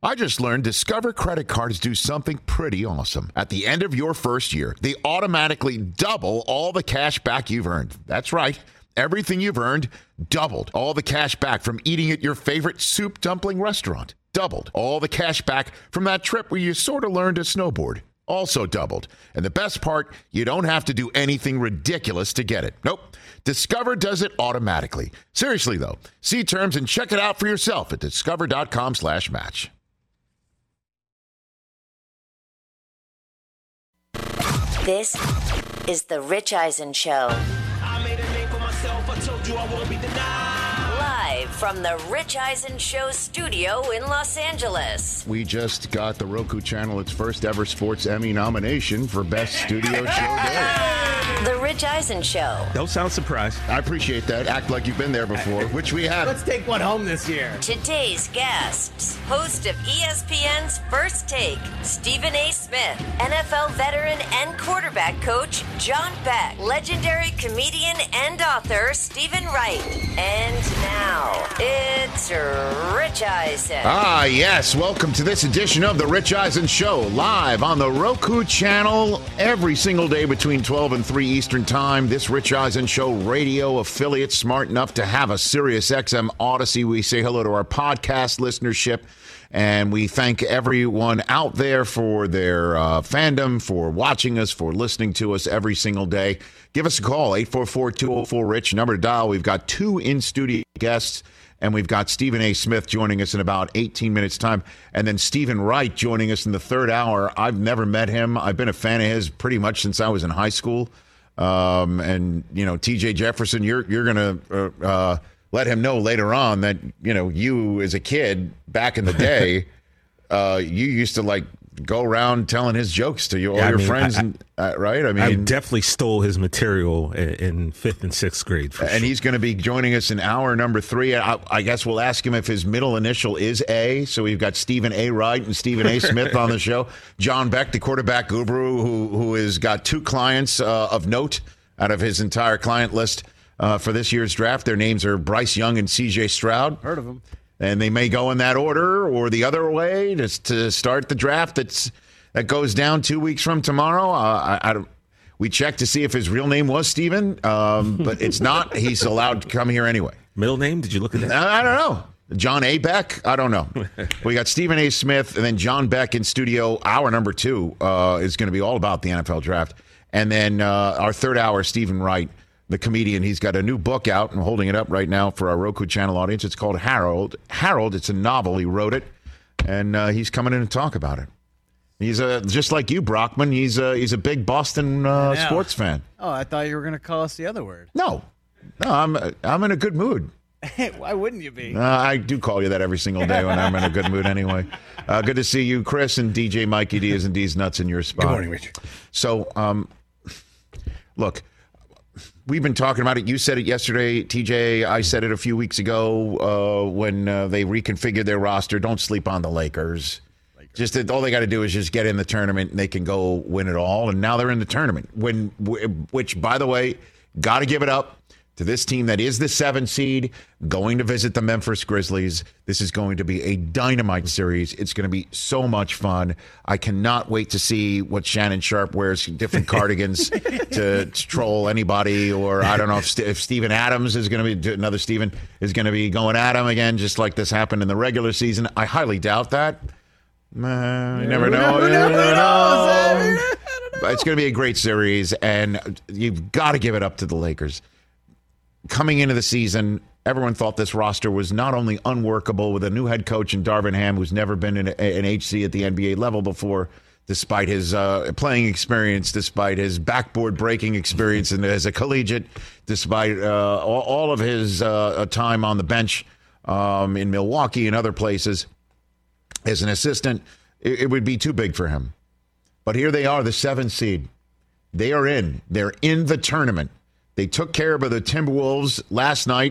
I just learned Discover credit cards do something pretty awesome. At the end of your first year, they automatically double all the cash back you've earned. That's right. Everything you've earned doubled. All the cash back from eating at your favorite soup dumpling restaurant. Doubled. All the cash back from that trip where you sort of learned to snowboard. Also doubled. And the best part, you don't have to do anything ridiculous to get it. Nope. Discover does it automatically. Seriously, though, see terms and check it out for yourself at discover.com/match. This is The Rich Eisen Show. I made a name for myself. I told you I won't be denied. Live from The Rich Eisen Show studio in Los Angeles. We just got the Roku channel its first ever Sports Emmy nomination for Best Studio Show Day. The Rich Eisen Show. Don't sound surprised. I appreciate that. Act like you've been there before, which we have. Let's take one home this year. Today's guests, host of ESPN's First Take, Stephen A. Smith, NFL veteran and quarterback coach John Beck, legendary comedian and author Stephen Wright. And now, it's Rich Eisen. Ah, yes. Welcome to this edition of The Rich Eisen Show, live on the Roku channel every single day between 12 and 3 Eastern Time. This Rich Eisen Show radio affiliate smart enough to have a Sirius XM Odyssey. We say hello to our podcast listenership, and we thank everyone out there for their fandom, for watching us, for listening to us every single day. Give us a call, 844-204-RICH, number to dial. We've got 2 in-studio guests, and we've got Stephen A. Smith joining us in about 18 minutes' time, and then Stephen Wright joining us in the third hour. I've never met him. I've been a fan of his pretty much since I was in high school. And, you know, TJ Jefferson, you're going to let him know later on that, you know, you as a kid back in the day, you used to like go around telling his jokes to all your friends, right? I mean, I definitely stole his material in 5th and 6th grade. And he's going to be joining us in hour number 3. I guess we'll ask him if his middle initial is A. So we've got Stephen A. Wright and Stephen A. Smith on the show. John Beck, the quarterback guru, who has got 2 clients of note out of his entire client list for this year's draft. Their names are Bryce Young and C.J. Stroud. Heard of him. And they may go in that order or the other way just to start the draft that goes down 2 weeks from tomorrow. We checked to see if his real name was Stephen, but it's not. He's allowed to come here anyway. Middle name? Did you look at that? I don't know. John A. Beck? I don't know. We got Stephen A. Smith and then John Beck in studio. Hour number 2 is going to be all about the NFL draft. And then our third hour, Stephen Wright, the comedian. He's got a new book out. I'm holding it up right now for our Roku channel audience. It's called Harold. Harold, it's a novel. He wrote it, and he's coming in to talk about it. He's just like you, Brockman. He's a big Boston sports fan. Oh, I thought you were going to call us the other word. No, I'm in a good mood. Why wouldn't you be? I do call you that every single day when I'm in a good mood anyway. Good to see you, Chris, and DJ Mikey Diaz and D's Nuts in your spot. Good morning, Richard. So, look, we've been talking about it. You said it yesterday, TJ. I said it a few weeks ago when they reconfigured their roster. Don't sleep on the Lakers. Just that all they got to do is just get in the tournament and they can go win it all. And now they're in the tournament, which, by the way, got to give it up to this team that is the 7 seed going to visit the Memphis Grizzlies. This is going to be a dynamite series. It's going to be so much fun. I cannot wait to see what Shannon Sharp wears, different cardigans to troll anybody. Or I don't know if Steven Adams is going to be, another Steven is going to be going at him again, just like this happened in the regular season. I highly doubt that. You never know. You never know. But it's going to be a great series, and you've got to give it up to the Lakers. Coming into the season, everyone thought this roster was not only unworkable with a new head coach in Darvin Ham, who's never been in an HC at the NBA level before, despite his playing experience, despite his backboard breaking experience and as a collegiate, despite all of his time on the bench in Milwaukee and other places. As an assistant, it would be too big for him. But here they are, the 7th seed. They are in. They're in the tournament. They took care of the Timberwolves last night,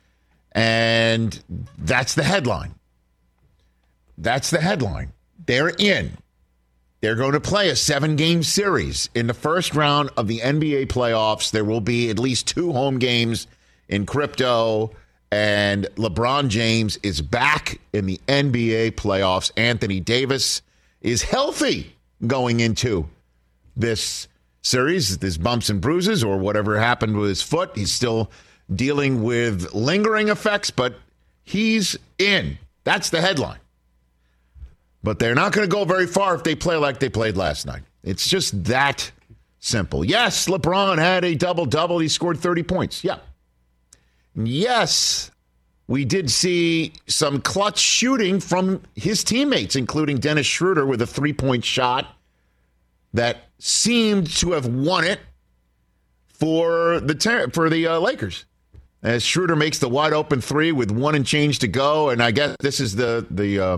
and that's the headline. That's the headline. They're in. They're going to play a 7-game series. In the first round of the NBA playoffs, there will be at least 2 home games in crypto And LeBron James is back in the NBA playoffs. Anthony Davis is healthy going into this series. There's bumps and bruises or whatever happened with his foot. He's still dealing with lingering effects, but he's in. That's the headline. But they're not going to go very far if they play like they played last night. It's just that simple. Yes, LeBron had a double-double. He scored 30 points. Yeah. Yes, we did see some clutch shooting from his teammates, including Dennis Schroeder with a three-point shot that seemed to have won it for the Lakers. As Schroeder makes the wide-open three with one and change to go, and I guess this is you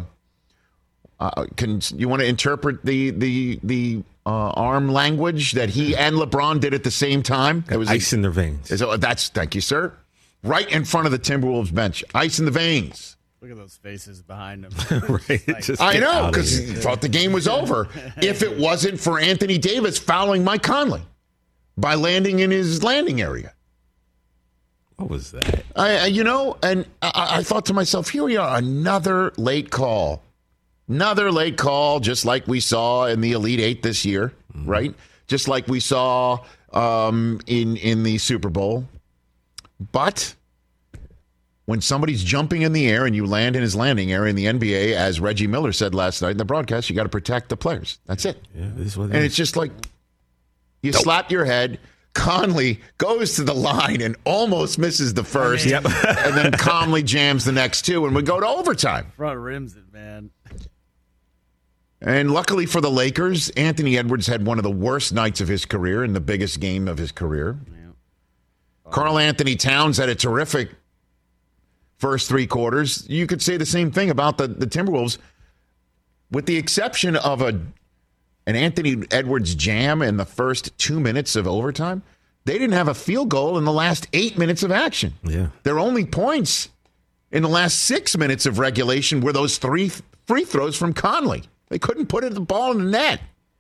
want to interpret the arm language that he and LeBron did at the same time? It was ice in their veins. Thank you, sir. Right in front of the Timberwolves bench. Ice in the veins. Look at those faces behind him. Right. Just I get know, out of because here. he thought the game was over. If it wasn't for Anthony Davis fouling Mike Conley by landing in his landing area. What was that? I thought to myself, here we are, another late call. Another late call, just like we saw in the Elite Eight this year, right? Just like we saw in the Super Bowl. But when somebody's jumping in the air and you land in his landing area in the NBA, as Reggie Miller said last night in the broadcast, you got to protect the players. That's it. Yeah, this is what And it's just like you slap your head. Conley goes to the line and almost misses the first. Yep. And then Conley jams the next two, and we go to overtime. Front rims it, man. And luckily for the Lakers, Anthony Edwards had one of the worst nights of his career in the biggest game of his career. Karl Anthony Towns had a terrific first three quarters. You could say the same thing about the Timberwolves, with the exception of an Anthony Edwards jam in the first 2 minutes of overtime. They didn't have a field goal in the last 8 minutes of action. Yeah. Their only points in the last 6 minutes of regulation were those three free throws from Conley. They couldn't put the ball in the net.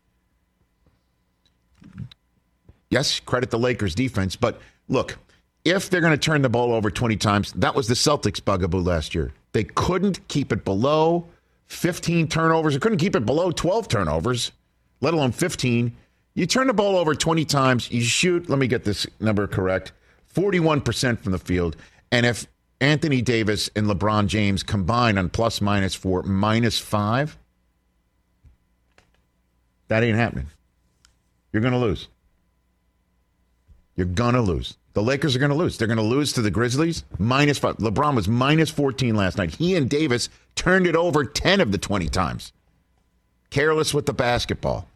Yes, credit the Lakers defense, but look, if they're going to turn the ball over 20 times, that was the Celtics' bugaboo last year. They couldn't keep it below 15 turnovers. They couldn't keep it below 12 turnovers, let alone 15. You turn the ball over 20 times, you shoot, let me get this number correct, 41% from the field. And if Anthony Davis and LeBron James combine on plus minus for -5, that ain't happening. You're going to lose. You're going to lose. The Lakers are going to lose. They're going to lose to the Grizzlies, -5. LeBron was -14 last night. He and Davis turned it over 10 of the 20 times. Careless with the basketball.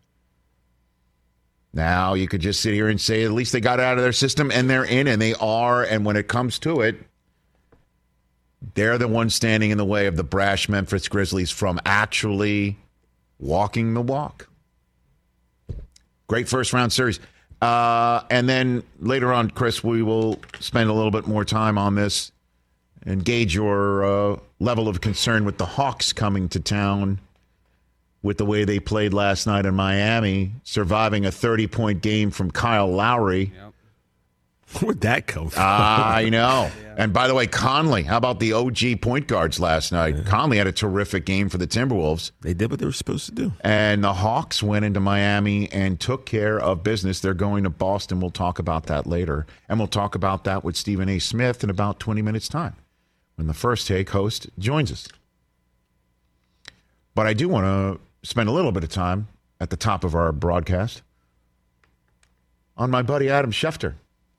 Now you could just sit here and say at least they got it out of their system and they're in, and they are. And when it comes to it, they're the ones standing in the way of the brash Memphis Grizzlies from actually walking the walk. Great first round series. And then later on, Chris, we will spend a little bit more time on this and gauge your level of concern with the Hawks coming to town with the way they played last night in Miami, surviving a 30-point game from Kyle Lowry. Yep. Where'd that come from? I know. And by the way, Conley, how about the OG point guards last night? Yeah. Conley had a terrific game for the Timberwolves. They did what they were supposed to do. And the Hawks went into Miami and took care of business. They're going to Boston. We'll talk about that later. And we'll talk about that with Stephen A. Smith in about 20 minutes' time when the First Take host joins us. But I do want to spend a little bit of time at the top of our broadcast on my buddy Adam Schefter.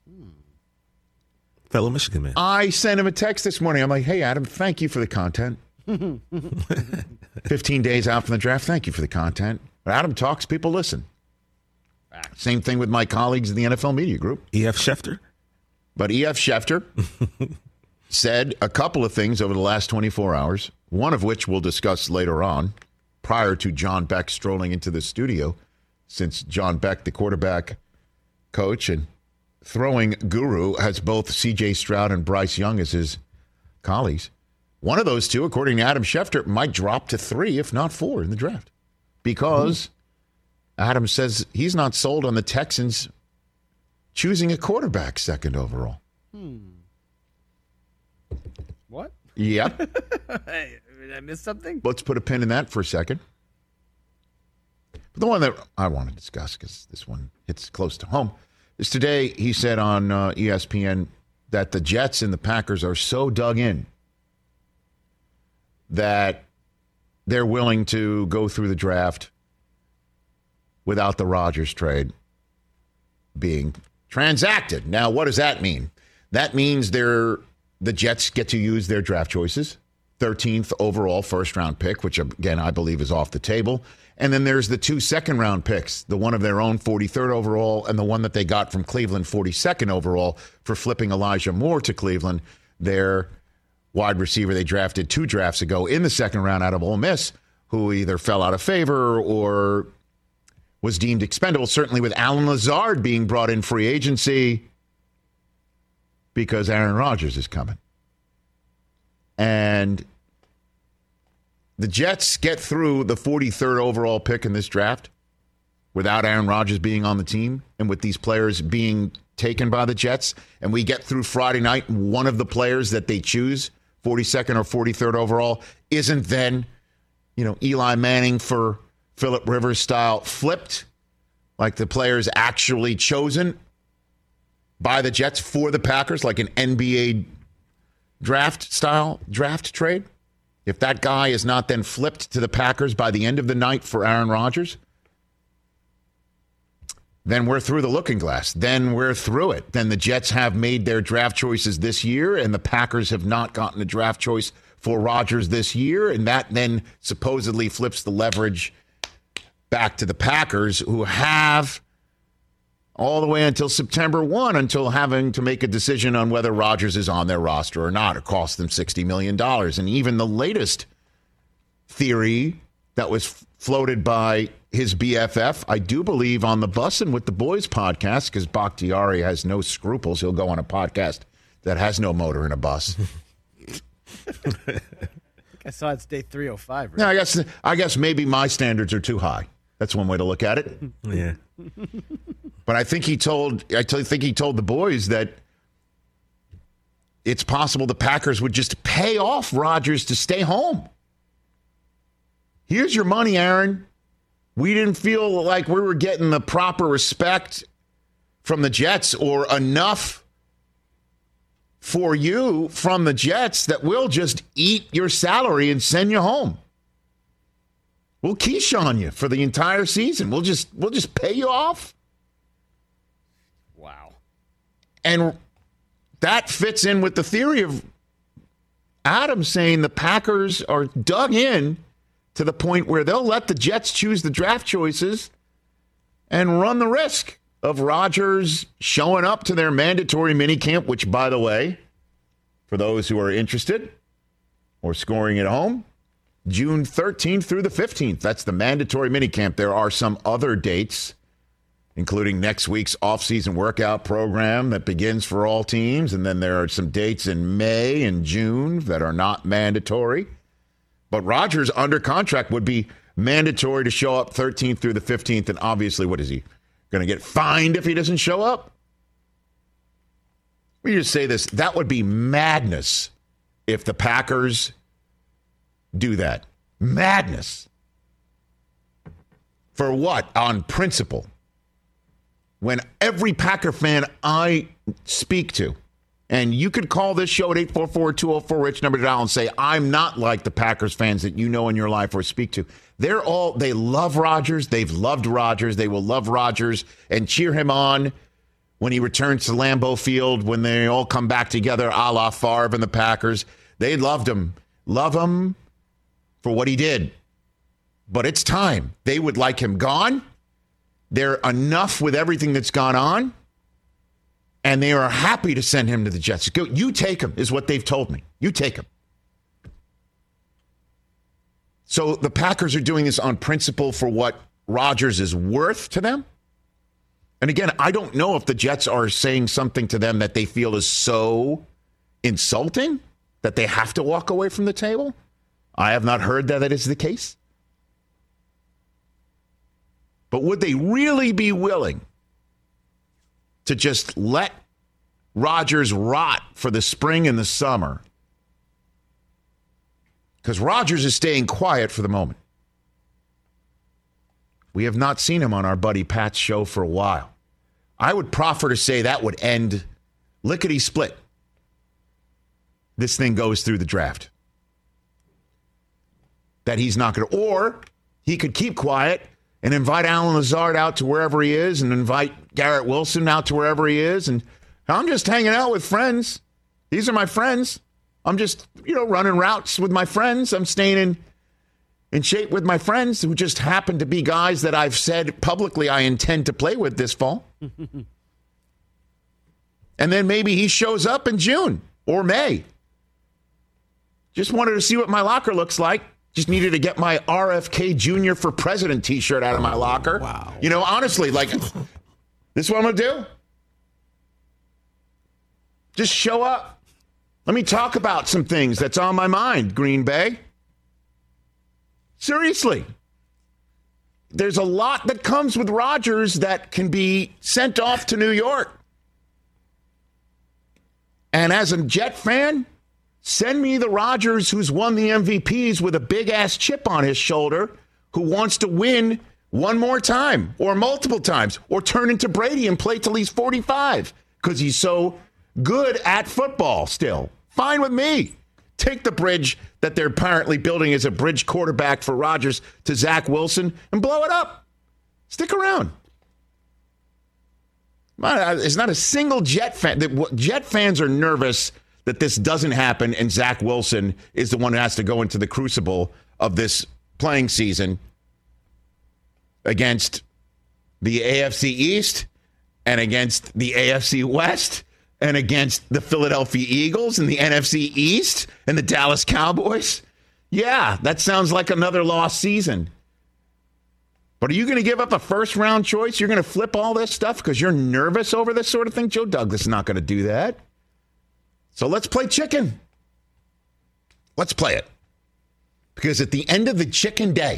Fellow Michigan man. I sent him a text this morning. I'm like, hey, Adam, thank you for the content. 15 days out from the draft, thank you for the content. But Adam talks, people listen. Same thing with my colleagues in the NFL Media Group. E.F. Schefter? But E.F. Schefter said a couple of things over the last 24 hours, one of which we'll discuss later on, prior to John Beck strolling into the studio, since John Beck, the quarterback coach and throwing guru, has both C.J. Stroud and Bryce Young as his colleagues. One of those two, according to Adam Schefter, might drop to 3, if not 4, in the draft. Because Adam says he's not sold on the Texans choosing a quarterback second overall. Yep. Hey, did I miss something? Let's put a pin in that for a second. But the one that I want to discuss, because this one hits close to home, is today he said on ESPN that the Jets and the Packers are so dug in that they're willing to go through the draft without the Rodgers trade being transacted. Now, what does that mean? That means the Jets get to use their draft choices, 13th overall first-round pick, which, again, I believe is off the table. And then there's the 2 second-round picks, the one of their own 43rd overall and the one that they got from Cleveland 42nd overall for flipping Elijah Moore to Cleveland, their wide receiver they drafted 2 drafts ago in the second round out of Ole Miss, who either fell out of favor or was deemed expendable, certainly with Alan Lazard being brought in free agency because Aaron Rodgers is coming. And the Jets get through the 43rd overall pick in this draft without Aaron Rodgers being on the team and with these players being taken by the Jets. And we get through Friday night, one of the players that they choose, 42nd or 43rd overall, isn't then, Eli Manning for Phillip Rivers style flipped, like the player's actually chosen by the Jets for the Packers, like an NBA draft style draft trade. If that guy is not then flipped to the Packers by the end of the night for Aaron Rodgers, then we're through the looking glass. Then we're through it. Then the Jets have made their draft choices this year, and the Packers have not gotten a draft choice for Rodgers this year, and that then supposedly flips the leverage back to the Packers, who have all the way until September 1, until having to make a decision on whether Rodgers is on their roster or not. It cost them $60 million. And even the latest theory that was floated by his BFF, I do believe on the Bussin' with the Boys podcast, because Bakhtiari has no scruples. He'll go on a podcast that has no motor in a bus. I saw it's day 305. Right? Yeah, I guess maybe my standards are too high. That's one way to look at it. Yeah. But I think he told the boys that it's possible the Packers would just pay off Rodgers to stay home. Here's your money, Aaron. We didn't feel like we were getting the proper respect from the Jets or enough for you from the Jets that we'll just eat your salary and send you home. We'll quiche on you for the entire season. We'll just pay you off. Wow. And that fits in with the theory of Adam saying the Packers are dug in to the point where they'll let the Jets choose the draft choices and run the risk of Rodgers showing up to their mandatory minicamp, which, by the way, for those who are interested or scoring at home, June 13th through the 15th. That's the mandatory minicamp. There are some other dates, including next week's offseason workout program that begins for all teams. And then there are some dates in May and June that are not mandatory. But Rodgers, under contract, would be mandatory to show up 13th through the 15th. And obviously, what is he going to get fined if he doesn't show up? Let me just say this. That would be madness if the Packers do that. Madness. For what? On principle. When every Packer fan I speak to, and you could call this show at 844-204-RICH, number to dial, and say, I'm not like the Packers fans that you know in your life or speak to. They love Rodgers. They've loved Rodgers. They will love Rodgers and cheer him on when he returns to Lambeau Field, when they all come back together, a la Favre and the Packers. They loved him. Love him for what he did. But it's time. They would like him gone. They're enough with everything that's gone on. And they are happy to send him to the Jets. Go, you take him, is what they've told me. You take him. So the Packers are doing this on principle for what Rodgers is worth to them. And again, I don't know if the Jets are saying something to them that they feel is so insulting that they have to walk away from the table. I have not heard that is the case. But would they really be willing to just let Rodgers rot for the spring and the summer Because Rodgers is staying quiet for the moment. We have not seen him on our buddy Pat's show for a while. I would proffer to say that would end lickety-split. This thing goes through the draft. That he's not going to, or he could keep quiet and invite Alan Lazard out to wherever he is and invite Garrett Wilson out to wherever he is. And I'm just hanging out with friends. These are my friends. I'm just, running routes with my friends. I'm staying in shape with my friends who just happen to be guys that I've said publicly I intend to play with this fall. And then maybe he shows up in June or May. Just wanted to see what my locker looks like. Just needed to get my RFK Jr. for President t-shirt out of my locker. Wow. Honestly, this is what I'm going to do. Just show up. Let me talk about some things that's on my mind, Green Bay. Seriously. There's a lot that comes with Rodgers that can be sent off to New York. And as a Jet fan, send me the Rodgers who's won the MVPs with a big-ass chip on his shoulder who wants to win one more time or multiple times or turn into Brady and play till he's 45 because he's so good at football still. Fine with me. Take the bridge that they're apparently building as a bridge quarterback for Rodgers to Zach Wilson and blow it up. Stick around. It's not a single Jet fan. Jet fans are nervous that this doesn't happen and Zach Wilson is the one who has to go into the crucible of this playing season against the AFC East and against the AFC West and against the Philadelphia Eagles and the NFC East and the Dallas Cowboys. Yeah, that sounds like another lost season. But are you going to give up a first-round choice? You're going to flip all this stuff because you're nervous over this sort of thing? Joe Douglas is not going to do that. So let's play chicken. Let's play it. Because at the end of the chicken day,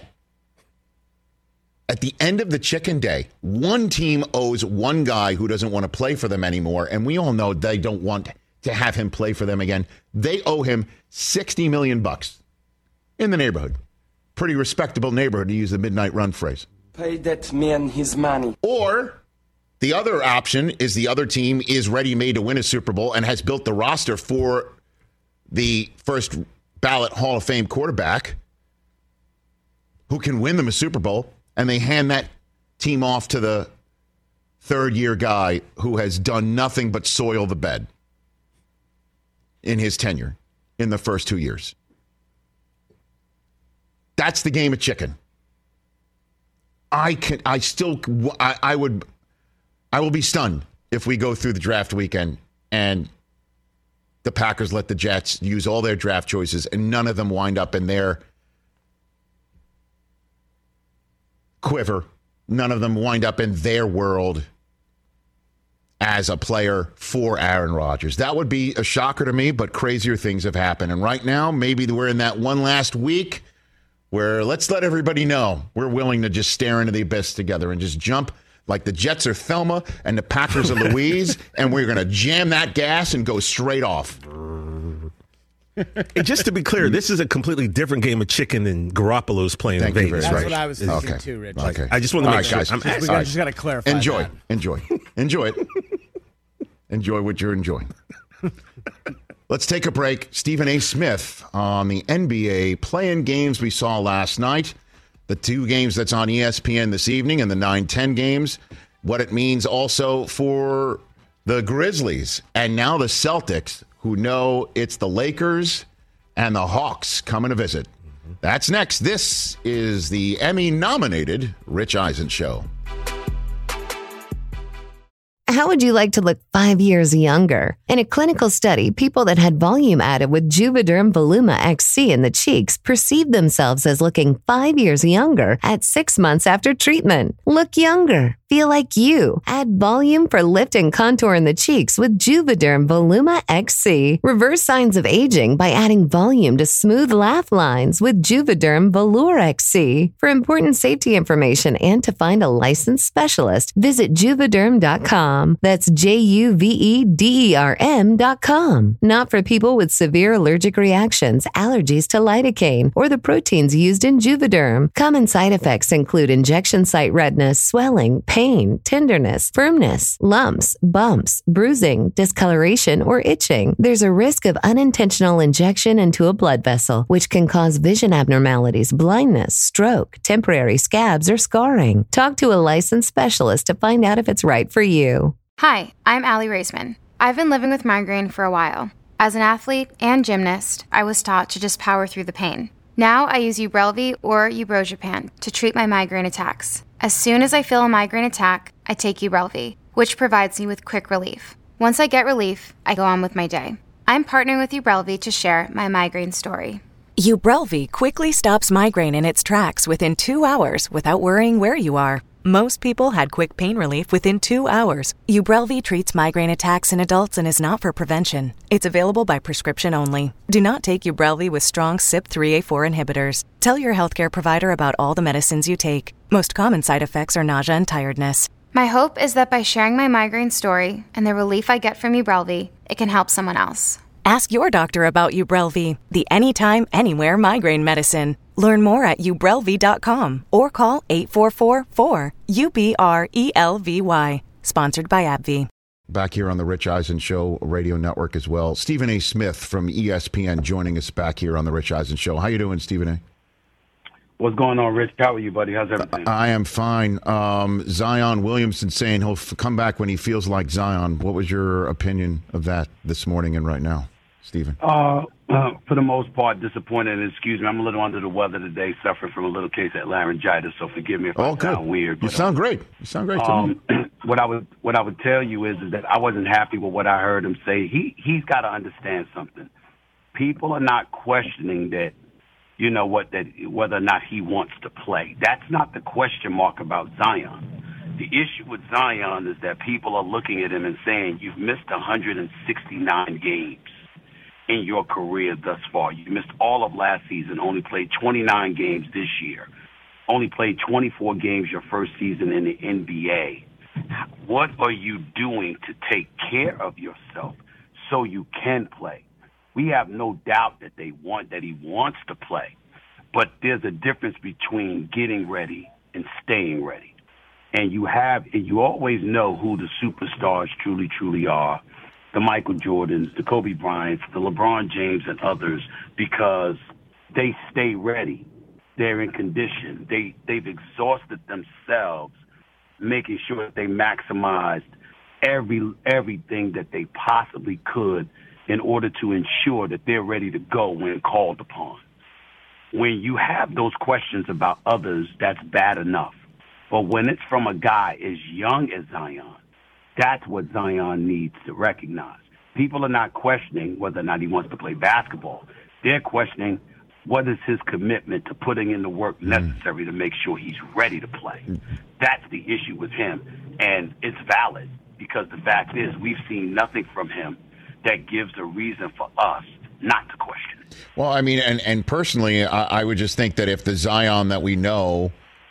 one team owes one guy who doesn't want to play for them anymore, and we all know they don't want to have him play for them again. They owe him $60 million in the neighborhood. Pretty respectable neighborhood, to use the midnight run phrase. Pay that man his money. Or the other option is the other team is ready-made to win a Super Bowl and has built the roster for the first ballot Hall of Fame quarterback who can win them a Super Bowl, and they hand that team off to the third-year guy who has done nothing but soil the bed in his tenure in the first 2 years. That's the game of chicken. I will be stunned if we go through the draft weekend and the Packers let the Jets use all their draft choices and none of them wind up in their quiver. None of them wind up in their world as a player for Aaron Rodgers. That would be a shocker to me, but crazier things have happened. And right now, maybe we're in that one last week where let's let everybody know we're willing to just stare into the abyss together and just jump like the Jets are Thelma and the Packers are Louise, and we're going to jam that gas and go straight off. And just to be clear, this is a completely different game of chicken than Garoppolo's playing in Vegas. That's Right. what I was thinking too, Rich. Okay. I just want to make right, sure. guys. We just got to clarify. Enjoy that. it. Enjoy what you're enjoying. Let's take a break. Stephen A. Smith on the NBA play-in games we saw last night. The two games that's on ESPN this evening and the 9-10 games. What it means also for the Grizzlies and now the Celtics, who know it's the Lakers and the Hawks coming to visit. That's next. This is the Emmy-nominated Rich Eisen Show. How would you like to look 5 years younger? In a clinical study, people that had volume added with Juvederm Voluma XC in the cheeks perceived themselves as looking 5 years younger at 6 months after treatment. Look younger. feel like you. Add volume for lift and contour in the cheeks with Juvederm Voluma XC. Reverse signs of aging by adding volume to smooth laugh lines with Juvederm Volure XC. For important safety information and to find a licensed specialist, visit Juvederm.com. That's JUVEDERM.com. Not for people with severe allergic reactions, allergies to lidocaine, or the proteins used in Juvederm. Common side effects include injection site redness, swelling, pain, tenderness, firmness, lumps, bumps, bruising, discoloration, or itching. There's a risk of unintentional injection into a blood vessel, which can cause vision abnormalities, blindness, stroke, temporary scabs, or scarring. Talk to a licensed specialist to find out if it's right for you. Hi, I'm Allie Raisman. I've been living with migraine for a while. As an athlete and gymnast, I was taught to just power through the pain. Now I use Ubrelvy or Ubrogepant to treat my migraine attacks. As soon as I feel a migraine attack, I take Ubrelvy, which provides me with quick relief. Once I get relief, I go on with my day. I'm partnering with Ubrelvy to share my migraine story. Ubrelvy quickly stops migraine in its tracks within 2 hours without worrying where you are. Most people had quick pain relief within 2 hours. Ubrelvy treats migraine attacks in adults and is not for prevention. It's available by prescription only. Do not take Ubrelvy with strong CYP3A4 inhibitors. Tell your healthcare provider about all the medicines you take. Most common side effects are nausea and tiredness. My hope is that by sharing my migraine story and the relief I get from Ubrelvy, it can help someone else. Ask your doctor about Ubrelvy, the anytime, anywhere migraine medicine. Learn more at Ubrelvy.com or call 844-4-UBRELVY. Sponsored by AbbVie. Back here on the Rich Eisen Show radio network as well. Stephen A. Smith from ESPN joining us back here on the Rich Eisen Show. How you doing, Stephen A.? What's going on, Rich? How are you, buddy? How's everything? I am fine. Zion Williamson saying he'll come back when he feels like Zion. What was your opinion of that this morning and right now, Stephen? For the most part, disappointed. And excuse me, I'm a little under the weather today, suffering from a little case of laryngitis. So forgive me if I sound weird. You sound great. You sound great to me. What I would tell you is that I wasn't happy with what I heard him say. He's got to understand something. People are not questioning that. You know whether or not he wants to play. That's not the question mark about Zion. The issue with Zion is that people are looking at him and saying, you've missed 169 games in your career thus far. You missed all of last season, only played 29 games this year, only played 24 games your first season in the NBA. What are you doing to take care of yourself so you can play? We have no doubt that he wants to play, but there's a difference between getting ready and staying ready. And you always know who the superstars truly are, the Michael Jordans, the Kobe Bryants, the LeBron James, and others, because they stay ready. They're in condition. They've exhausted themselves, making sure that they maximized everything that they possibly could in order to ensure that they're ready to go when called upon. When you have those questions about others, that's bad enough. But when it's from a guy as young as Zion, that's what Zion needs to recognize. People are not questioning whether or not he wants to play basketball. They're questioning what is his commitment to putting in the work necessary to make sure he's ready to play. That's the issue with him. And it's valid because the fact is we've seen nothing from him that gives a reason for us not to question it. Well, I mean, and personally, I would just think that if the Zion that we know,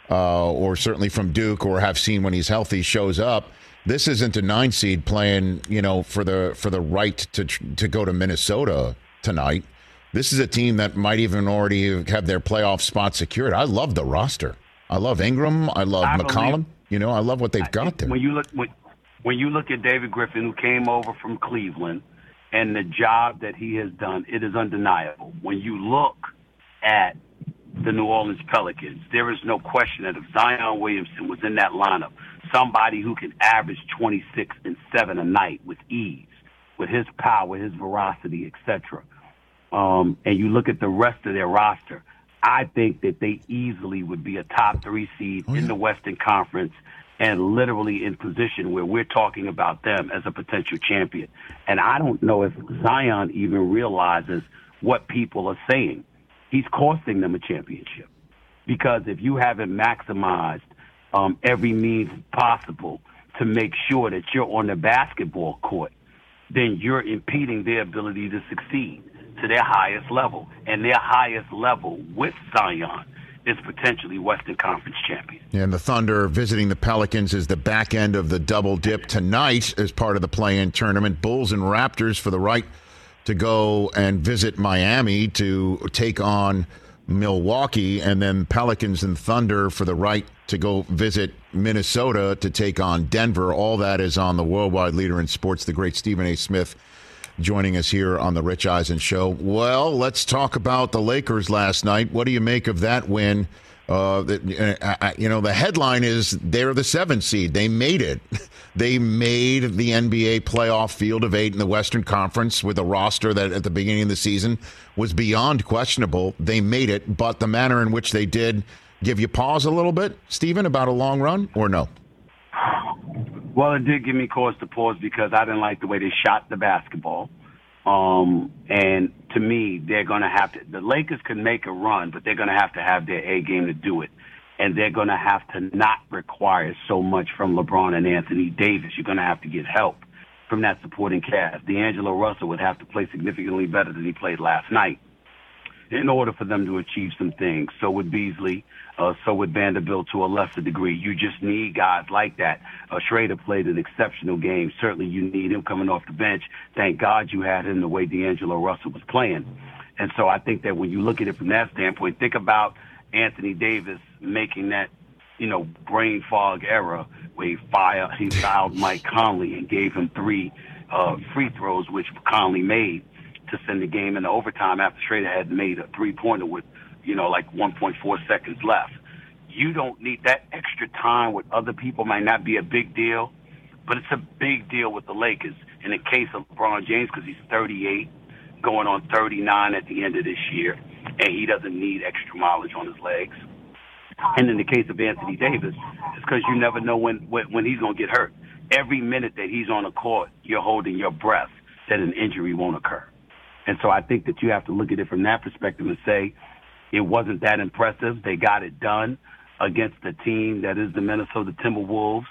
or certainly from Duke or have seen when he's healthy, shows up, this isn't a 9 seed playing, for the right to go to Minnesota tonight. This is a team that might even already have their playoff spot secured. I love the roster. I love Ingram. I love McCollum. I love what they've got there. When you look at David Griffin, who came over from Cleveland, and the job that he has done, it is undeniable. When you look at the New Orleans Pelicans, there is no question that if Zion Williamson was in that lineup, somebody who can average 26 and 7 a night with ease, with his power, his veracity, etc., and you look at the rest of their roster, I think that they easily would be a top 3 seed in the Western Conference and literally in position where we're talking about them as a potential champion. And I don't know if Zion even realizes what people are saying. He's costing them a championship because if you haven't maximized every means possible to make sure that you're on the basketball court, then you're impeding their ability to succeed to their highest level. And their highest level with Zion is potentially Western Conference champion. And the Thunder visiting the Pelicans is the back end of the double dip tonight as part of the play-in tournament. Bulls and Raptors for the right to go and visit Miami to take on Milwaukee, and then Pelicans and Thunder for the right to go visit Minnesota to take on Denver. All that is on the worldwide leader in sports, the great Stephen A. Smith, joining us here on the Rich Eisen Show. Well, let's talk about the Lakers last night. What do you make of that win? The headline is they're the 7th seed. They made it. They made the NBA playoff field of 8 in the Western Conference with a roster that at the beginning of the season was beyond questionable. They made it, but the manner in which they did give you pause a little bit, Stephen, about a long run, or no? Well, it did give me cause to pause because I didn't like the way they shot the basketball. And to me, they're going to have to – the Lakers can make a run, but they're going to have their A game to do it. And they're going to have to not require so much from LeBron and Anthony Davis. You're going to have to get help from that supporting cast. D'Angelo Russell would have to play significantly better than he played last night in order for them to achieve some things. So would Beasley, so would Vanderbilt to a lesser degree. You just need guys like that. Schrader played an exceptional game. Certainly you need him coming off the bench. Thank God you had him the way D'Angelo Russell was playing. And so I think that when you look at it from that standpoint, think about Anthony Davis making that, brain fog error where he fouled Mike Conley and gave him 3 free throws, which Conley made to send the game into overtime after Schrader had made a 3-pointer with, like 1.4 seconds left. You don't need that extra time with other people. Might not be a big deal, but it's a big deal with the Lakers in the case of LeBron James because he's 38, going on 39 at the end of this year, and he doesn't need extra mileage on his legs. And in the case of Anthony Davis, it's because you never know when he's going to get hurt. Every minute that he's on the court, you're holding your breath that an injury won't occur. And so I think that you have to look at it from that perspective and say it wasn't that impressive. They got it done against a team that is the Minnesota Timberwolves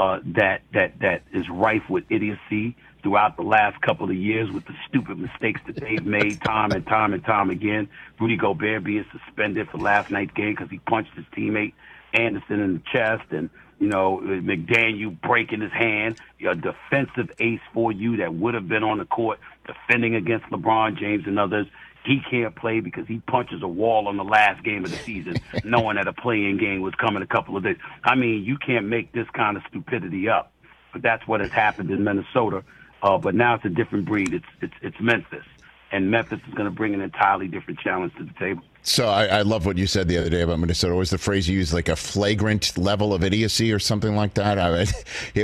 that is rife with idiocy throughout the last couple of years with the stupid mistakes that they've made time and time again. Rudy Gobert being suspended for last night's game because he punched his teammate Anderson in the chest, and McDaniel breaking his hand, a defensive ace for you that would have been on the court defending against LeBron James and others. He can't play because he punches a wall on the last game of the season, knowing that a play-in game was coming a couple of days. I mean, you can't make this kind of stupidity up. But that's what has happened in Minnesota. But now it's a different breed. It's Memphis. And Memphis is going to bring an entirely different challenge to the table. So I love what you said the other day about Minnesota. Was the phrase you used, like a flagrant level of idiocy or something like that? It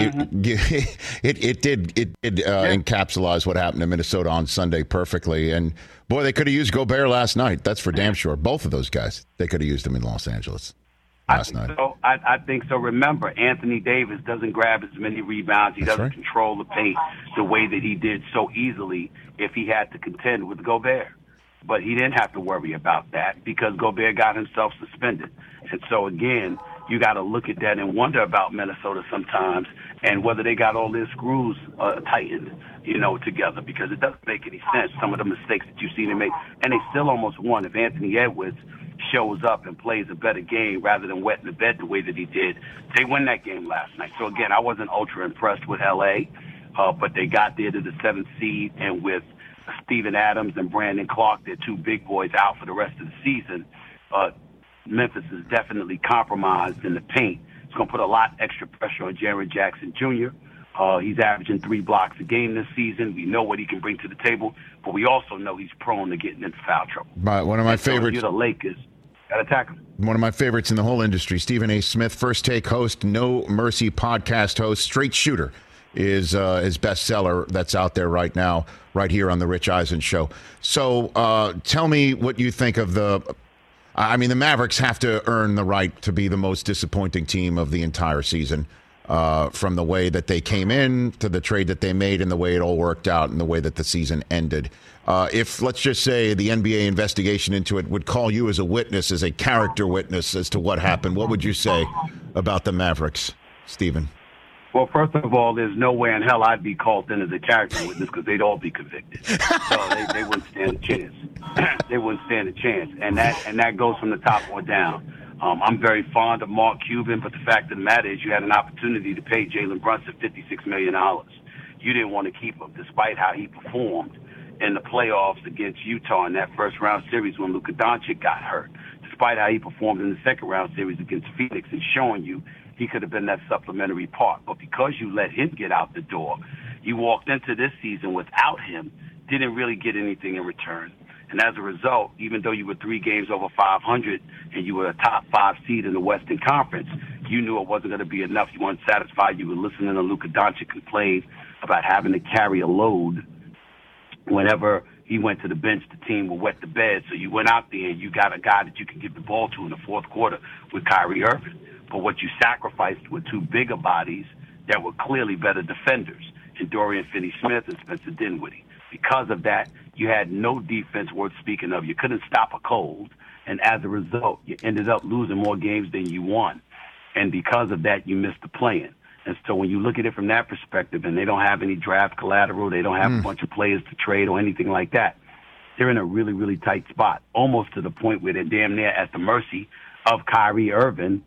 did encapsulate what happened to Minnesota on Sunday perfectly. And boy, they could have used Gobert last night. That's for damn sure. Both of those guys, they could have used them in Los Angeles last night. I think so. Remember, Anthony Davis doesn't grab as many rebounds. He doesn't control the paint the way that he did so easily if he had to contend with Gobert. But he didn't have to worry about that because Gobert got himself suspended. And so, again, you got to look at that and wonder about Minnesota sometimes and whether they got all their screws tightened, together, because it doesn't make any sense, some of the mistakes that you've seen them make. And they still almost won. If Anthony Edwards shows up and plays a better game rather than wetting the bed the way that he did, they win that game last night. So, again, I wasn't ultra impressed with L.A., but they got there to the 7th seed, and with Steven Adams and Brandon Clark, their 2 big boys, out for the rest of the season, Memphis is definitely compromised in the paint. It's going to put a lot extra pressure on Jaren Jackson Jr. He's averaging 3 blocks a game this season. We know what he can bring to the table, but we also know he's prone to getting into foul trouble. One of my favorites. So you're the Lakers. Got to tackle him. One of my favorites in the whole industry, Stephen A. Smith, First Take host, No Mercy podcast host, Straight Shooter is his bestseller that's out there right now, right here on the Rich Eisen Show. So tell me what you think of the Mavericks have to earn the right to be the most disappointing team of the entire season, from the way that they came in to the trade that they made and the way it all worked out and the way that the season ended. If, let's just say, the NBA investigation into it would call you as a witness, as a character witness as to what happened, what would you say about the Mavericks, Stephen? Well, first of all, there's no way in hell I'd be called in as a character witness because they'd all be convicted. So they wouldn't stand a chance. They wouldn't stand a chance. And that goes from the top or down. I'm very fond of Mark Cuban, but the fact of the matter is you had an opportunity to pay Jalen Brunson $56 million. You didn't want to keep him, despite how he performed in the playoffs against Utah in that first-round series when Luka Doncic got hurt, despite how he performed in the second-round series against Phoenix and showing you he could have been that supplementary part. But because you let him get out the door, you walked into this season without him, didn't really get anything in return. And as a result, even though you were 3 games over 500 and you were a top 5 seed in the Western Conference, you knew it wasn't going to be enough. You weren't satisfied. You were listening to Luka Doncic complain about having to carry a load. Whenever he went to the bench, the team would wet the bed. So you went out there and you got a guy that you can give the ball to in the fourth quarter with Kyrie Irving. But what you sacrificed were 2 bigger bodies that were clearly better defenders in Dorian Finney-Smith and Spencer Dinwiddie. Because of that, you had no defense worth speaking of. You couldn't stop a cold. And as a result, you ended up losing more games than you won. And because of that, you missed the play-in. And so when you look at it from that perspective, and they don't have any draft collateral, they don't have a bunch of players to trade or anything like that, they're in a really, really tight spot, almost to the point where they're damn near at the mercy of Kyrie Irving,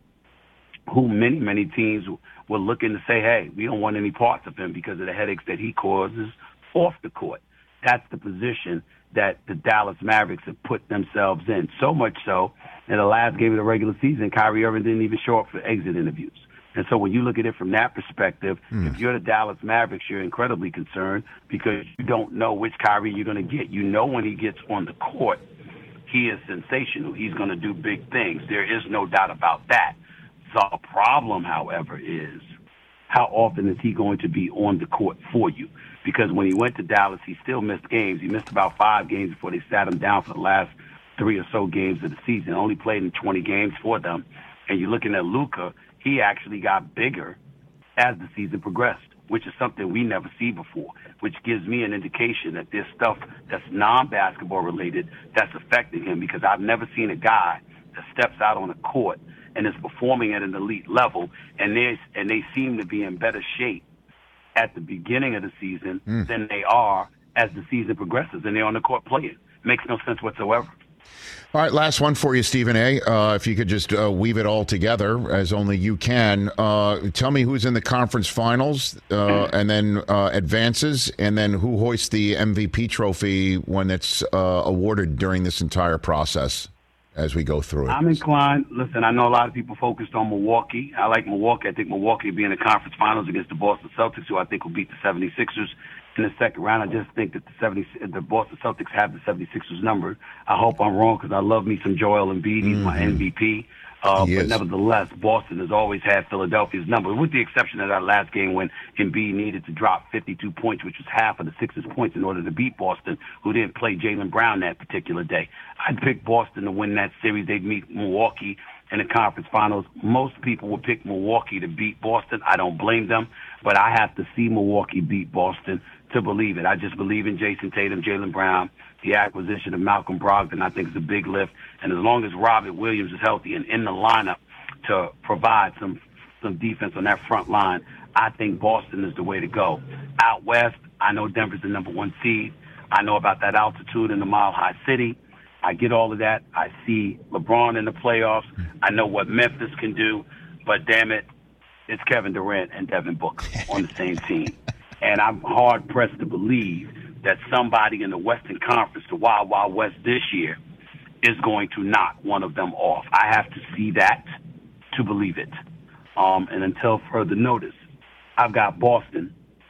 who many, many teams were looking to say, hey, we don't want any parts of him because of the headaches that he causes off the court. That's the position that the Dallas Mavericks have put themselves in, so much so in the last game of the regular season, Kyrie Irving didn't even show up for exit interviews. And so when you look at it from that perspective, if you're the Dallas Mavericks, you're incredibly concerned because you don't know which Kyrie you're going to get. You know when he gets on the court, he is sensational. He's going to do big things. There is no doubt about that. The problem, however, is how often is he going to be on the court for you? Because when he went to Dallas, he still missed games. He missed about 5 games before they sat him down for the last 3 or so games of the season. Only played in 20 games for them. And you're looking at Luka, he actually got bigger as the season progressed, which is something we never see before, which gives me an indication that there's stuff that's non-basketball related that's affecting him, because I've never seen a guy that steps out on a court and is performing at an elite level, and they seem to be in better shape at the beginning of the season than they are as the season progresses, and they're on the court playing. Makes no sense whatsoever. All right, last one for you, Stephen A. If you could just weave it all together, as only you can. Tell me who's in the conference finals, and then advances, and then who hoists the MVP trophy when it's awarded during this entire process as we go through it. I'm inclined. Listen, I know a lot of people focused on Milwaukee. I like Milwaukee. I think Milwaukee will be in the conference finals against the Boston Celtics, who I think will beat the 76ers in the second round. I just think that the Boston Celtics have the 76ers numbered. I hope I'm wrong because I love me some Joel Embiid. He's my MVP. But nevertheless, Boston has always had Philadelphia's number, with the exception of that last game when Embiid needed to drop 52 points, which was half of the Sixers' points in order to beat Boston, who didn't play Jaylen Brown that particular day. I'd pick Boston to win that series. They'd meet Milwaukee in the conference finals. Most people would pick Milwaukee to beat Boston. I don't blame them, but I have to see Milwaukee beat Boston to believe it. I just believe in Jason Tatum, Jaylen Brown. The acquisition of Malcolm Brogdon, I think, is a big lift. And as long as Robert Williams is healthy and in the lineup to provide some defense on that front line, I think Boston is the way to go. Out west, I know Denver's the number 1 seed. I know about that altitude in the Mile High City. I get all of that. I see LeBron in the playoffs. I know what Memphis can do. But, damn it, it's Kevin Durant and Devin Booker on the same team. And I'm hard-pressed to believe that somebody in the Western Conference, the Wild Wild West this year, is going to knock one of them off. I have to see that to believe it. And until further notice, I've got Boston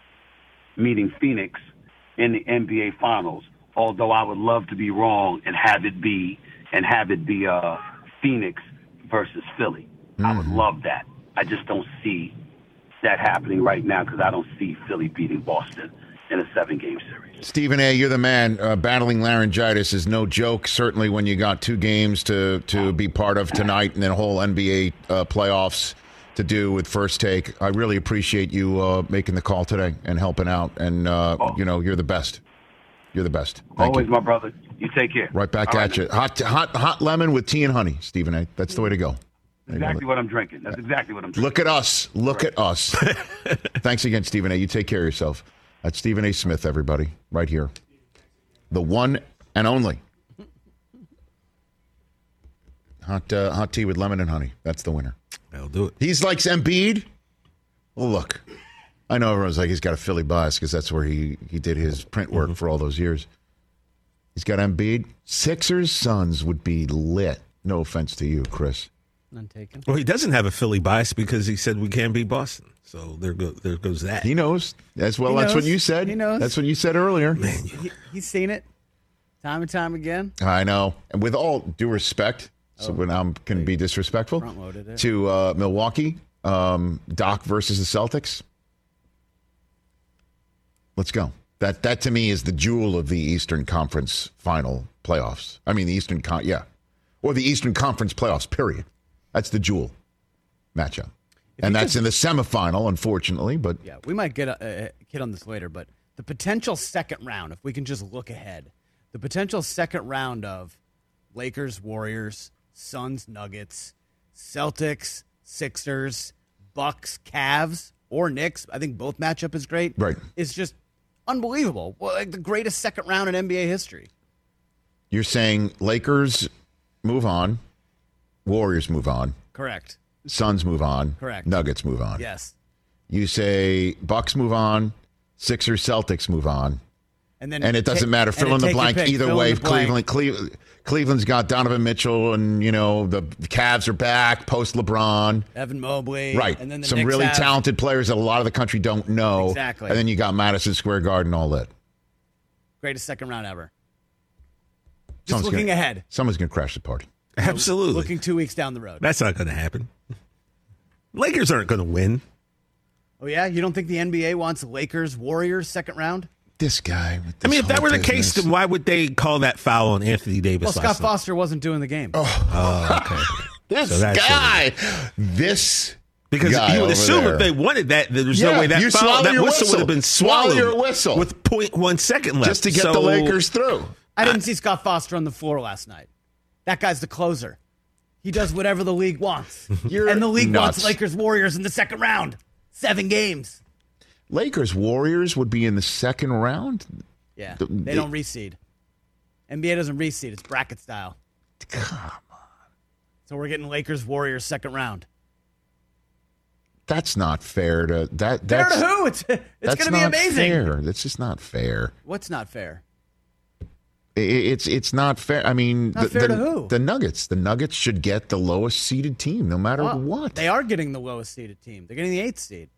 meeting Phoenix in the NBA Finals, although I would love to be wrong and have it be Phoenix versus Philly. I would love that. I just don't see that happening right now because I don't see Philly beating Boston in a 7-game series. Stephen A., you're the man. Battling laryngitis is no joke, certainly when you got 2 games to be part of tonight and then a whole NBA playoffs to do with First Take. I really appreciate you making the call today and helping out. And, you're the best. You're the best. Always, my brother. You take care. Right back at you. Hot lemon with tea and honey, Stephen A. That's the way to go. Exactly what I'm drinking. That's exactly what I'm drinking. Look at us. Look at us. Thanks again, Stephen A. You take care of yourself. That's Stephen A. Smith, everybody, right here. The one and only. Hot tea with lemon and honey. That's the winner. I'll do it. He's like Embiid. Well, look, I know everyone's like he's got a Philly bias because that's where he did his print work for all those years. He's got Embiid. Sixers Suns would be lit. No offense to you, Chris. None taken. Well, he doesn't have a Philly bias because he said we can't beat Boston. So there goes that. He knows as well. That's what you said. He knows. That's what you said earlier. Man, He's seen it time and time again. I know. And with all due respect, so when I can be disrespectful to Milwaukee, Doc versus the Celtics. Let's go. That to me is the jewel of the Eastern Conference final playoffs. I mean, the Eastern or the Eastern Conference playoffs, period. That's the jewel matchup. And that's in the semifinal, unfortunately. But yeah, we might get on this later, but the potential second round, if we can just look ahead, the potential second round of Lakers, Warriors, Suns, Nuggets, Celtics, Sixers, Bucks, Cavs, or Knicks, I think both matchup is great. Right. It's just unbelievable. Well, like the greatest second round in NBA history. You're saying Lakers move on, Warriors move on. Correct. Suns move on. Correct. Nuggets move on. Yes. You say Bucks move on, Sixers, Celtics move on. And it doesn't matter. Fill in the blank. Either way, Cleveland's got Donovan Mitchell, and the Cavs are back post LeBron. Evan Mobley, right? And then some Knicks really talented players that a lot of the country don't know. Exactly. And then you got Madison Square Garden all lit. Greatest second round ever. Just looking ahead. Someone's gonna crash the party. Absolutely. Looking 2 weeks down the road. That's not going to happen. Lakers aren't going to win. Oh yeah, you don't think the NBA wants Lakers Warriors second round? This guy. With this if that were the case, then why would they call that foul on Anthony Davis? Well, Scott Foster wasn't doing the game. Oh, okay. This because you would assume if they wanted that, there's no way that whistle would have been swallowed. Swallow your whistle with 0.1 second left, just to get the Lakers through. I didn't see Scott Foster on the floor last night. That guy's the closer. He does whatever the league wants. And the league wants Lakers Warriors in the second round. 7 games. Lakers Warriors would be in the second round? Yeah. They don't reseed. NBA doesn't reseed. It's bracket style. Come on. So we're getting Lakers Warriors second round. That's not fair to that. Fair to who? It's going to be amazing. Fair. That's just not fair. What's not fair? It's not fair. I mean, fair to who? The Nuggets. The Nuggets should get the lowest seeded team, no matter what. They are getting the lowest seeded team. They're getting the 8th seed.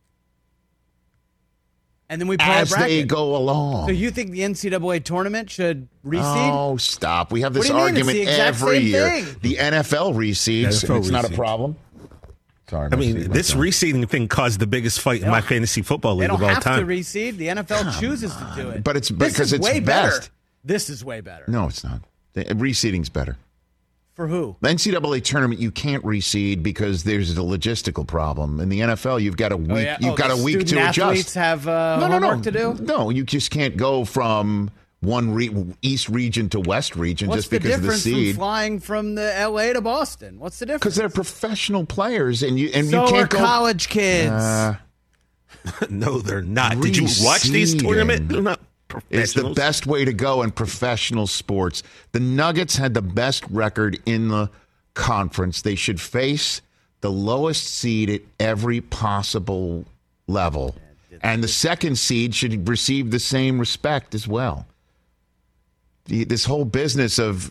And then we play as a bracket. They go along. So you think the NCAA tournament should reseed? Oh, stop! We have this argument every year. The NFL reseeds. And it's not a problem. Sorry, this reseeding thing caused the biggest fight in my fantasy football league of all time. They don't have to reseed. The NFL chooses to do it. But it's because it's way better. Best. This is way better. No, it's not. Reseeding's better. For who? The NCAA tournament, you can't reseed because there's a logistical problem. In the NFL, you've got a week. You've got a week to adjust. Athletes have homework to do. No, you just can't go from one East region to West region just because of the seed. What's the difference from flying from the LA to Boston? What's the difference? Because they're professional players, and you can't go. College kids. No, they're not. Did you watch these tournaments? They're not. It's the best way to go in professional sports. The Nuggets had the best record in the conference. They should face the lowest seed at every possible level. And the second seed should receive the same respect as well. This whole business of,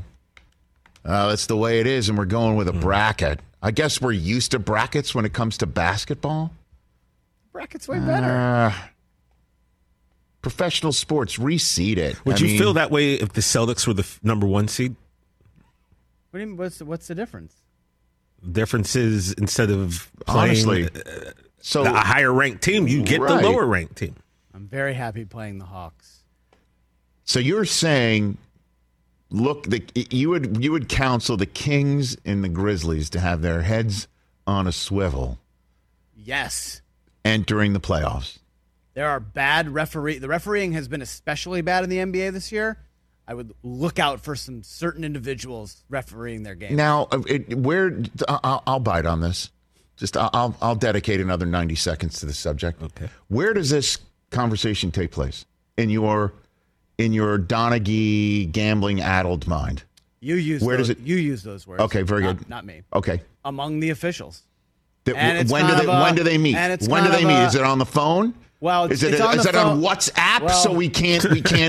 that's the way it is, and we're going with a bracket. I guess we're used to brackets when it comes to basketball. Bracket's way better. Professional sports, reseed it. Would you feel that way if the Celtics were the number 1 seed? What do you mean? What's the difference? The difference is instead of playing a higher ranked team, you get the lower ranked team. I'm very happy playing the Hawks. So you're saying, look, you would counsel the Kings and the Grizzlies to have their heads on a swivel. Yes. Entering the playoffs. There are bad The refereeing has been especially bad in the NBA this year. I would look out for some certain individuals refereeing their game. Now, I'll bite on this. Just I'll dedicate another 90 seconds to the subject. Okay. Where does this conversation take place in your Donaghy gambling addled mind? You use those words. Okay, very good. Not me. Okay. Among the officials. When do they meet? When do they meet? Is it on the phone? Well, is it on WhatsApp? Well, so we can't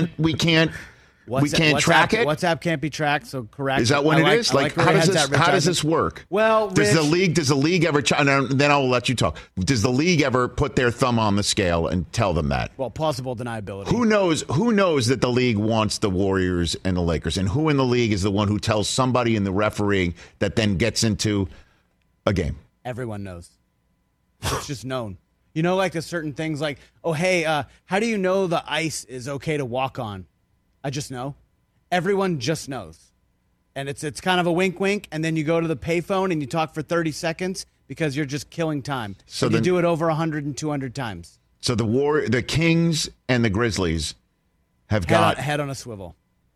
track it. WhatsApp can't be tracked. So correct. Is that what it is? How does this work? Well, does the league ever? Then I'll let you talk. Does the league ever put their thumb on the scale and tell them that? Well, plausible deniability. Who knows that the league wants the Warriors and the Lakers, and who in the league is the one who tells somebody in the refereeing that then gets into a game? Everyone knows. It's just known. You know, like the certain things like, oh, hey, how do you know the ice is okay to walk on? I just know. Everyone just knows. And it's kind of a wink, wink, and then you go to the payphone and you talk for 30 seconds because you're just killing time. So you do it over 100 and 200 times. So the Kings and the Grizzlies have got... Head on a swivel.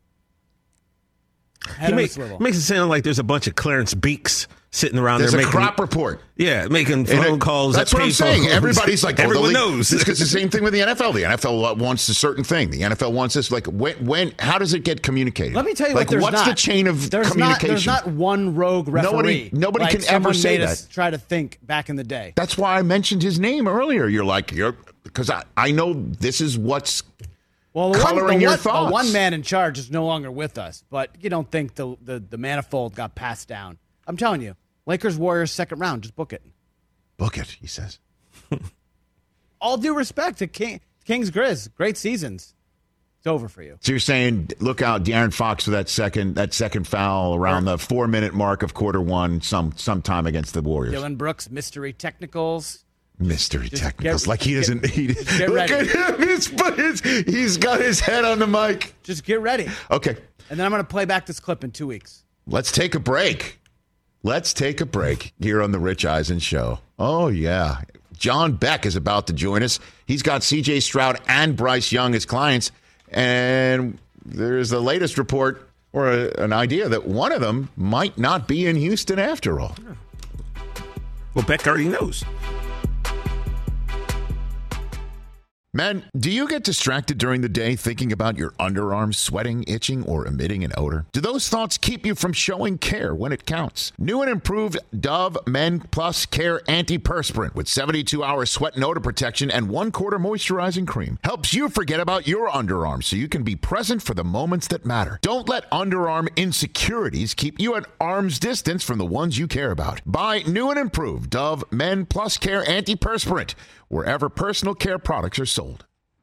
Makes it sound like there's a bunch of Clarence Beeks sitting around there. There's a crop report. Yeah, making phone calls. That's what I'm saying. Everybody's like, everyone knows. It's the same thing with the NFL. The NFL wants a certain thing. The NFL wants this. Like, how does it get communicated? Let me tell you what there's what's not. the chain of communication? There's not one rogue referee. Nobody can ever say that. Us try to think back in the day. That's why I mentioned his name earlier. Because I know this is what's... coloring your thoughts. The one man in charge is no longer with us, but you don't think the manifold got passed down. I'm telling you, Lakers Warriors second round, just book it. Book it, he says. All due respect to Kings Grizz, great seasons. It's over for you. So you're saying, look out, De'Aaron Fox for that second foul around the 4-minute mark of quarter one, sometime against the Warriors. Dylan Brooks, mystery technicals. Mystery technicals. Like he doesn't. Get ready. Look at him. He's got his head on the mic. Just get ready. Okay. And then I'm going to play back this clip in 2 weeks. Let's take a break. Here on the Rich Eisen Show. Oh, yeah. John Beck is about to join us. He's got C.J. Stroud and Bryce Young as clients. And there's the latest report or an idea that one of them might not be in Houston after all. Well, Beck already knows. Men, do you get distracted during the day thinking about your underarms sweating, itching, or emitting an odor? Do those thoughts keep you from showing care when it counts? New and improved Dove Men Plus Care Antiperspirant with 72-hour sweat and odor protection and 1/4 moisturizing cream helps you forget about your underarms so you can be present for the moments that matter. Don't let underarm insecurities keep you at arm's distance from the ones you care about. Buy new and improved Dove Men Plus Care Antiperspirant wherever personal care products are sold.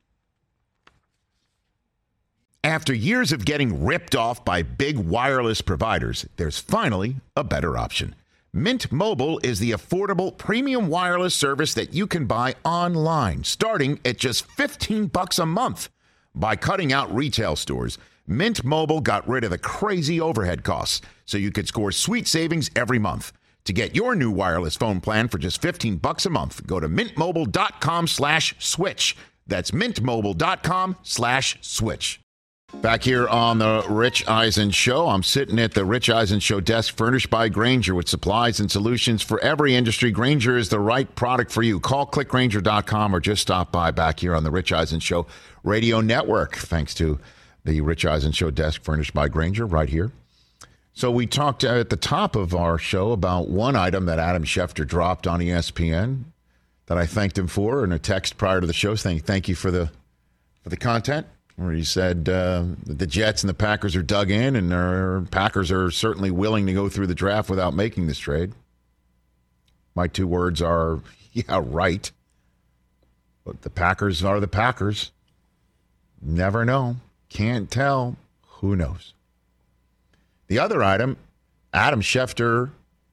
After years of getting ripped off by big wireless providers, there's finally a better option. Mint Mobile is the affordable premium wireless service that you can buy online, starting at just $15 a month. By cutting out retail stores, Mint Mobile got rid of the crazy overhead costs, so you could score sweet savings every month. To get your new wireless phone plan for just $15 a month, go to mintmobile.com/switch. That's mintmobile.com/switch. Back here on the Rich Eisen Show, I'm sitting at the Rich Eisen Show desk furnished by Grainger with supplies and solutions for every industry. Grainger is the right product for you. Call clickgrainger.com or just stop by back here on the Rich Eisen Show radio network. Thanks to the Rich Eisen Show desk furnished by Grainger right here. So we talked at the top of our show about one item that Adam Schefter dropped on ESPN that I thanked him for in a text prior to the show saying thank you for the content, where he said the Jets and the Packers are dug in and the Packers are certainly willing to go through the draft without making this trade. My two words are, yeah, right. But the Packers are the Packers. Never know. Can't tell. Who knows? The other item, Adam Schefter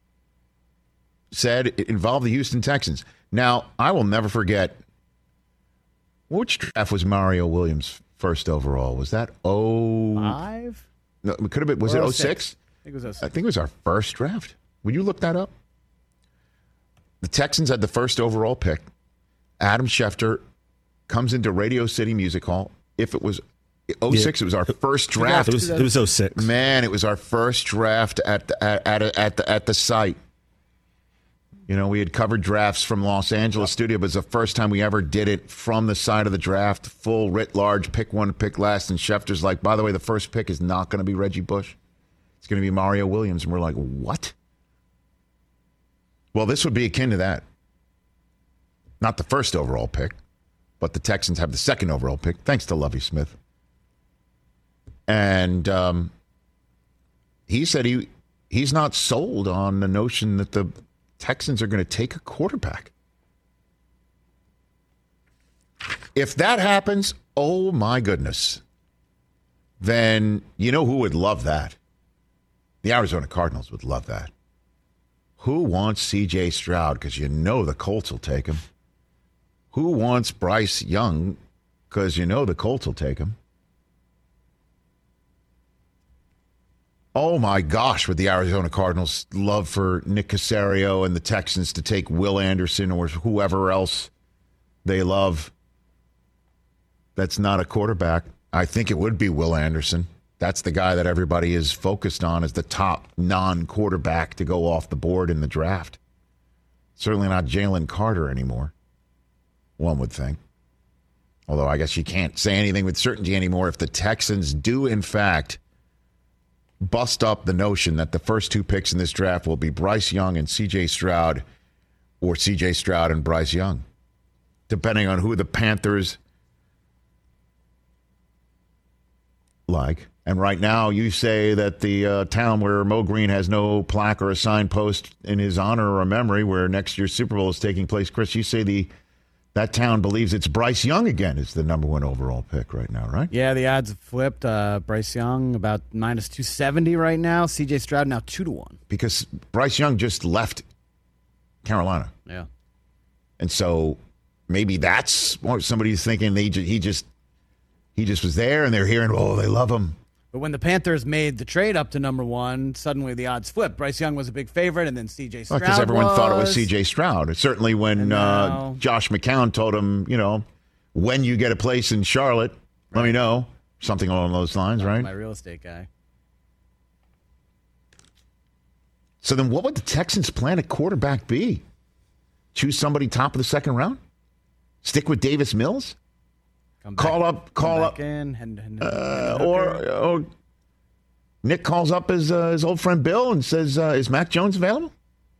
said it involved the Houston Texans. Now, I will never forget, which draft was Mario Williams first overall? Was that 05? No, it could have been. Was it 06? I think it was 06. I think it was our first draft. Would you look that up? The Texans had the first overall pick. Adam Schefter comes into Radio City Music Hall. If 06, it was our first draft. It was 06. Man, it was our first draft at the site. You know, we had covered drafts from Los Angeles studio, but it was the first time we ever did it from the side of the draft, full writ large, pick one, pick last. And Schefter's like, by the way, the first pick is not going to be Reggie Bush. It's going to be Mario Williams. And we're like, what? Well, this would be akin to that. Not the first overall pick, but the Texans have the second overall pick, thanks to Lovie Smith. And he said he's not sold on the notion that the Texans are going to take a quarterback. If that happens, oh my goodness, then you know who would love that? The Arizona Cardinals would love that. Who wants C.J. Stroud? Because you know the Colts will take him. Who wants Bryce Young? Because you know the Colts will take him. Oh, my gosh, would the Arizona Cardinals love for Nick Caserio and the Texans to take Will Anderson or whoever else they love that's not a quarterback. I think it would be Will Anderson. That's the guy that everybody is focused on as the top non-quarterback to go off the board in the draft. Certainly not Jalen Carter anymore, one would think. Although I guess you can't say anything with certainty anymore if the Texans do, in fact, bust up the notion that the first two picks in this draft will be Bryce Young and C.J. Stroud, or C.J. Stroud and Bryce Young, depending on who the Panthers like. And right now you say that the town where Mo Green has no plaque or a signpost in his honor or a memory where next year's Super Bowl is taking place, Chris, you say that town believes it's Bryce Young again is the number one overall pick right now, right? Yeah, the odds have flipped. Bryce Young about minus 270 right now. C.J. Stroud now 2-1. Because Bryce Young just left Carolina. Yeah. And so maybe that's what somebody's thinking. He just was there and they're hearing, oh, they love him. But when the Panthers made the trade up to number one, suddenly the odds flipped. Bryce Young was a big favorite, and then C.J. Stroud because everyone thought it was C.J. Stroud. Certainly when Josh McCown told him, you know, when you get a place in Charlotte, let me know. Something along those lines, right? My real estate guy. So then what would the Texans' plan at quarterback be? Choose somebody top of the second round? Stick with Davis Mills? Call up, or Nick calls up his old friend Bill and says, is Mac Jones available?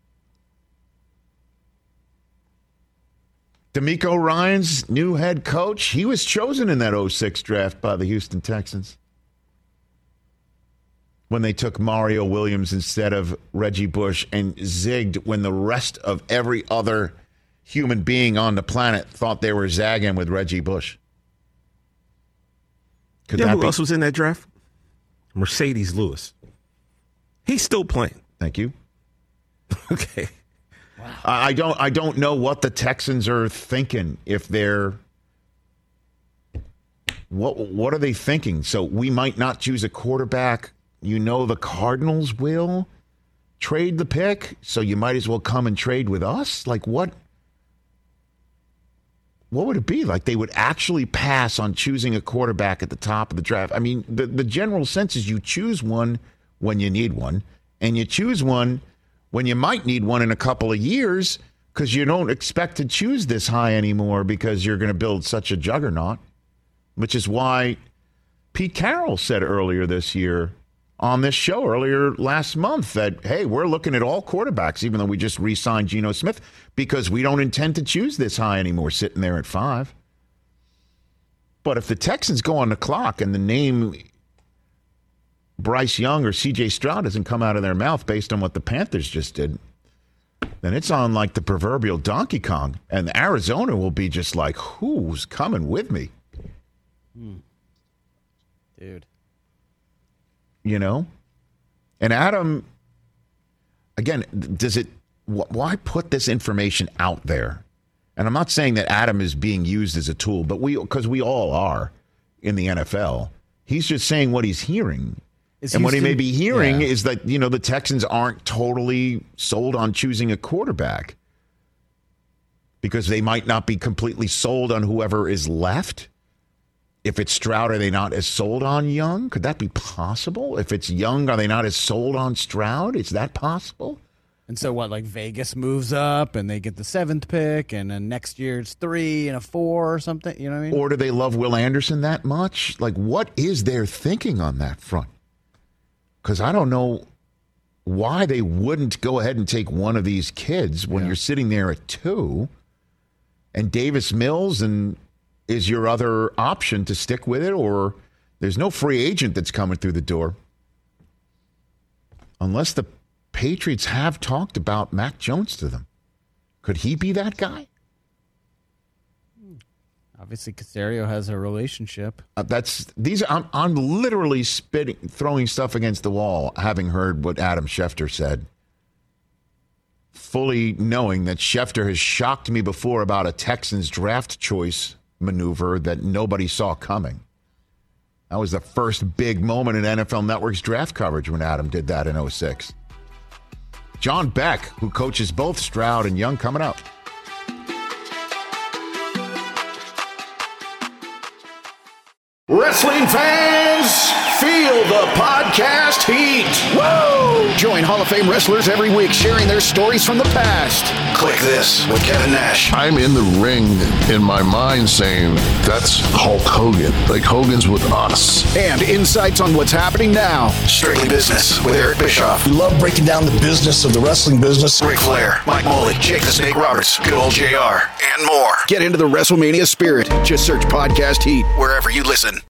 DeMeco Ryans, new head coach, he was chosen in that 06 draft by the Houston Texans when they took Mario Williams instead of Reggie Bush and zigged when the rest of every other human being on the planet thought they were zagging with Reggie Bush. Who else was in that draft? Mercedes Lewis. He's still playing. Thank you. Okay. Wow. I don't know what the Texans are thinking. If they're what are they thinking? So we might not choose a quarterback. You know, the Cardinals will trade the pick, so you might as well come and trade with us. Like what? What would it be? Like they would actually pass on choosing a quarterback at the top of the draft. I mean, the general sense is you choose one when you need one, and you choose one when you might need one in a couple of years because you don't expect to choose this high anymore because you're going to build such a juggernaut, which is why Pete Carroll said earlier this year on this show earlier last month that, hey, we're looking at all quarterbacks, even though we just re-signed Geno Smith, because we don't intend to choose this high anymore, sitting there at 5. But if the Texans go on the clock and the name Bryce Young or C.J. Stroud doesn't come out of their mouth based on what the Panthers just did, then it's on like the proverbial Donkey Kong. And Arizona will be just like, who's coming with me? Dude. You know? And Adam, again, why put this information out there? And I'm not saying that Adam is being used as a tool, but because we all are in the NFL. He's just saying what he's hearing. And what he may be hearing is that, you know, the Texans aren't totally sold on choosing a quarterback because they might not be completely sold on whoever is left. If it's Stroud, are they not as sold on Young? Could that be possible? If it's Young, are they not as sold on Stroud? Is that possible? And so what, like Vegas moves up and they get the 7th pick, and then next year it's 3 and a 4 or something, you know what I mean? Or do they love Will Anderson that much? Like, what is their thinking on that front? Because I don't know why they wouldn't go ahead and take one of these kids when you're sitting there at 2, and Davis Mills is your other option to stick with it, or there's no free agent that's coming through the door. Unless the Patriots have talked about Mac Jones to them. Could he be that guy? Obviously, Caserio has a relationship. I'm literally throwing stuff against the wall, having heard what Adam Schefter said, fully knowing that Schefter has shocked me before about a Texans draft choice maneuver that nobody saw coming. That was the first big moment in NFL Network's draft coverage when Adam did that in 2006. John Beck, who coaches both Stroud and Young, coming up. Wrestling fans, feel the podcast heat. Woo! Join Hall of Fame wrestlers every week sharing their stories from the past. Click this with Kevin Nash. I'm in the ring in my mind saying, that's Hulk Hogan. Like Hogan's with us. And insights on what's happening now. Strictly Business with Eric Bischoff. We love breaking down the business of the wrestling business. Ric Flair, Mike Moley, Jake the Snake Roberts, good old JR, and more. Get into the WrestleMania spirit. Just search Podcast Heat wherever you listen.